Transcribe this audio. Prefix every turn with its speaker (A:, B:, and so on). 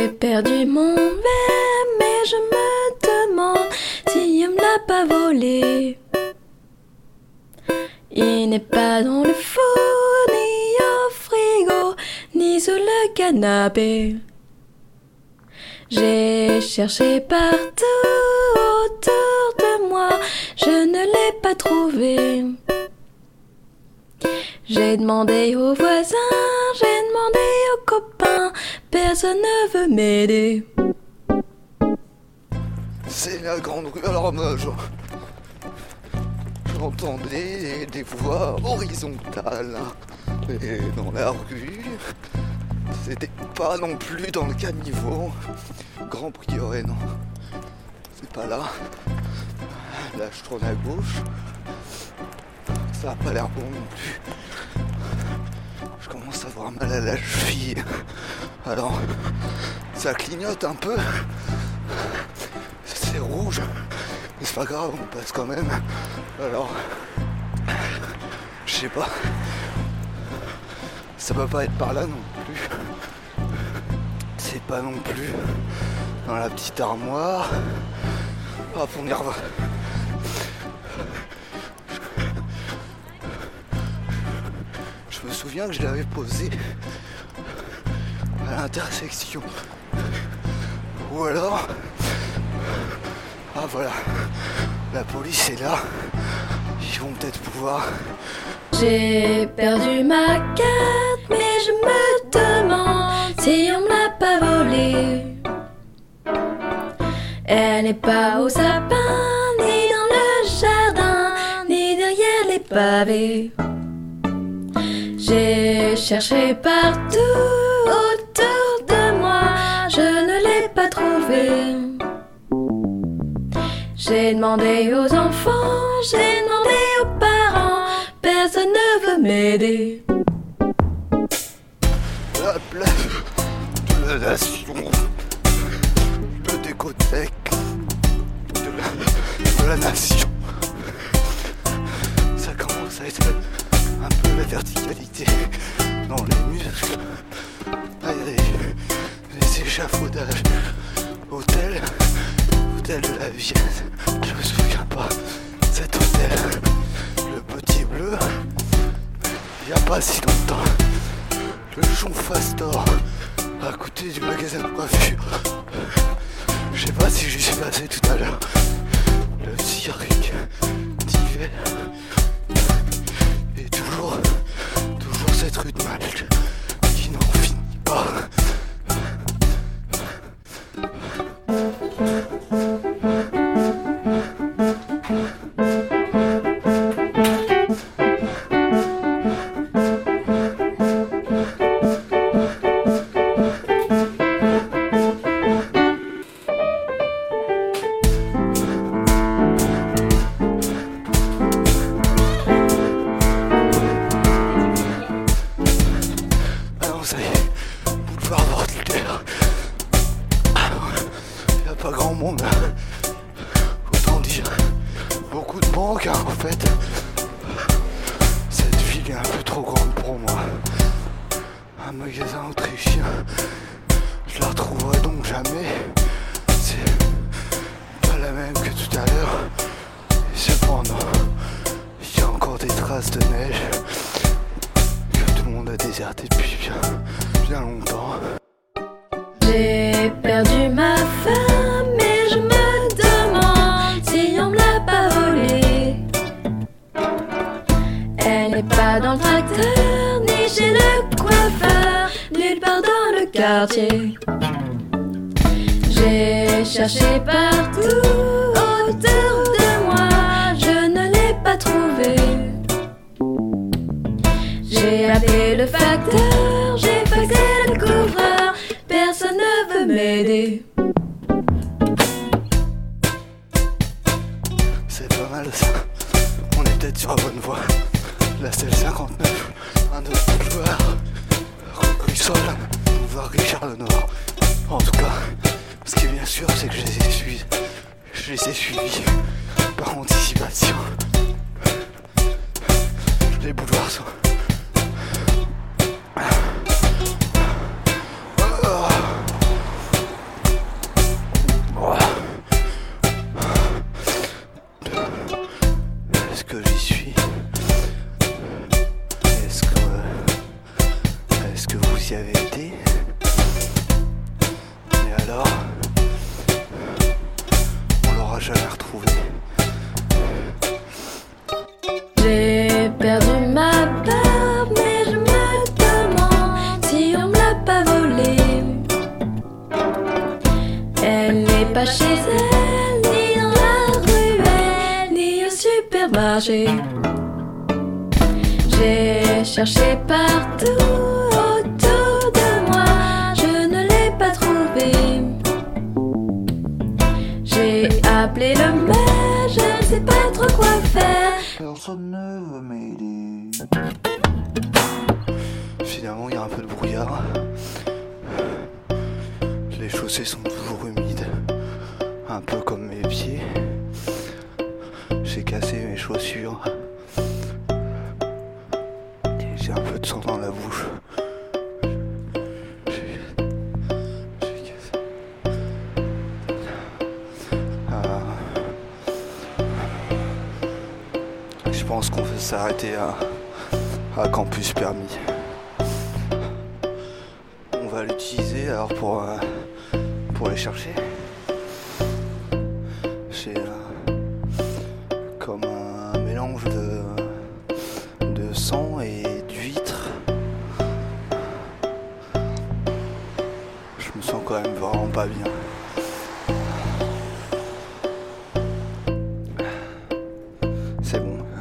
A: J'ai perdu mon verre, mais je me demande si on me l'a pas volé. Il n'est pas dans le four, ni au frigo, ni sous le canapé. J'ai cherché partout autour de moi, je ne l'ai pas trouvé. J'ai demandé aux voisins, j'ai demandé aux copains, personne ne veut m'aider.
B: C'est la grande rue à l'horloge. J'entendais des voix horizontales. Et dans la rue, c'était pas non plus dans le caniveau. Grand Prieuré, non. C'est pas là. Là, je tourne à gauche. Ça a pas l'air bon non plus. Je commence à avoir mal à la cheville. Alors, ça clignote un peu. C'est rouge. Mais c'est pas grave, on passe quand même. Alors, je sais pas. Ça peut pas être par là non plus. C'est pas non plus dans la petite armoire. Hop, on y revient. Je me souviens que je l'avais posé à l'intersection. Ou alors... Ah voilà, la police est là. Ils vont peut-être pouvoir...
A: J'ai perdu ma carte, mais je me demande si on me l'a pas volée. Elle n'est pas au sapin, ni dans le jardin, ni derrière les pavés. J'ai cherché partout autour de moi, je ne l'ai pas trouvée. J'ai demandé aux enfants, j'ai demandé aux parents, personne ne veut m'aider.
B: La place de la nation, le décothèque de la nation. Ça commence à être un peu la verticalité dans les muscles. Ah, il y a des échafaudages. Hôtel de la Vienne, je me souviens pas. Cet hôtel, le Petit Bleu, il y a pas si longtemps. Le Chonfastor, à côté du magasin de coiffure. Je sais pas si j'y suis passé tout à l'heure. Le cirque d'hiver. Et toujours cette rue de Malte qui n'en finit pas. Ça y est, boulevard Voltaire. Il n'y a pas grand monde, autant dire. Beaucoup de banques, en fait. Cette ville est un peu trop grande pour moi. Un magasin autrichien, je la retrouverai donc jamais. C'est pas la même que tout à l'heure. Et cependant, il y a encore des traces de neige. Tout le monde a déserté depuis bien longtemps.
A: J'ai perdu ma femme, mais je me demande si on me l'a pas volée. Elle n'est pas dans le tracteur, ni chez le coiffeur, nulle part dans le quartier. J'ai cherché partout autour de moi, je ne l'ai pas trouvée. J'ai appelé le facteur, j'ai faxé le couvreur, personne ne veut m'aider.
B: C'est pas mal ça, on est peut-être sur la bonne voie. Là c'est le 59, un autre boulevard, rue Sol, boulevard Richard Lenoir. En tout cas, ce qui est bien sûr c'est que je les ai suivis par anticipation. Les boulevards sont...
A: J'ai perdu ma barbe, mais je me demande si on me l'a pas volée. Elle n'est pas chez elle, ni dans la ruelle, ni au supermarché. J'ai cherché partout autour de moi, je ne l'ai pas trouvée. J'ai appelé le maire, je ne sais pas trop quoi faire.
B: Personne ne veut m'aider. Finalement, il y a un peu de brouillard. Les chaussées sont toujours humides, un peu comme mes pieds. J'ai cassé mes chaussures. Et j'ai un peu de sang dans la bouche. J'ai cassé. Je pense qu'on va s'arrêter à Campus Permis. On va l'utiliser alors pour les chercher. C'est comme un mélange de sang et d'huîtres. Je me sens quand même vraiment pas bien. C'est bon.